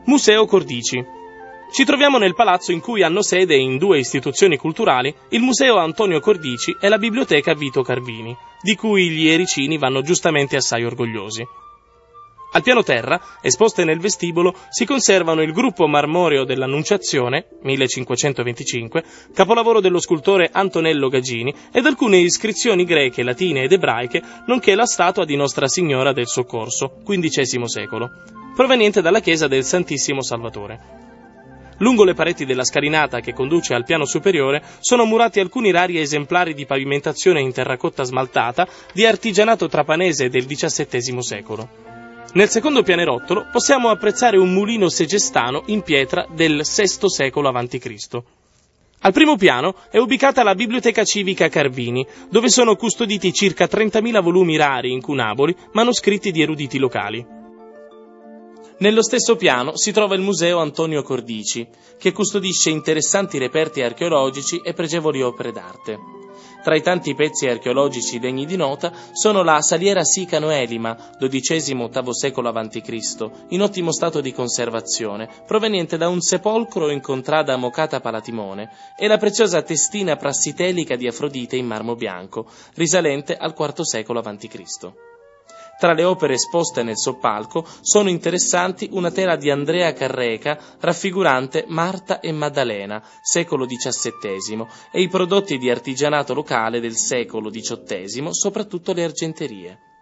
Museo Cordici. Ci troviamo nel palazzo in cui hanno sede in due istituzioni culturali il Museo Antonio Cordici e la Biblioteca Vito Carvini, di cui gli ericini vanno giustamente assai orgogliosi. Al piano terra, esposte nel vestibolo, si conservano il gruppo marmoreo dell'Annunciazione, 1525, capolavoro dello scultore Antonello Gagini, ed alcune iscrizioni greche, latine ed ebraiche, nonché la statua di Nostra Signora del Soccorso, XV secolo, proveniente dalla chiesa del Santissimo Salvatore. Lungo le pareti della scalinata che conduce al piano superiore sono murati alcuni rari esemplari di pavimentazione in terracotta smaltata di artigianato trapanese del XVII secolo. Nel secondo pianerottolo possiamo apprezzare un mulino segestano in pietra del VI secolo a.C. Al primo piano è ubicata la Biblioteca Civica Carvini, dove sono custoditi circa 30.000 volumi rari incunaboli, manoscritti di eruditi locali. Nello stesso piano si trova il Museo Antonio Cordici, che custodisce interessanti reperti archeologici e pregevoli opere d'arte. Tra i tanti pezzi archeologici degni di nota sono la saliera Sicano Elima, XII-VIII secolo a.C., in ottimo stato di conservazione, proveniente da un sepolcro in contrada Mocata Palatimone, e la preziosa testina prassitelica di Afrodite in marmo bianco, risalente al IV secolo a.C. Tra le opere esposte nel soppalco sono interessanti una tela di Andrea Carreca raffigurante Marta e Maddalena, secolo XVII, e i prodotti di artigianato locale del secolo XVIII, soprattutto le argenterie.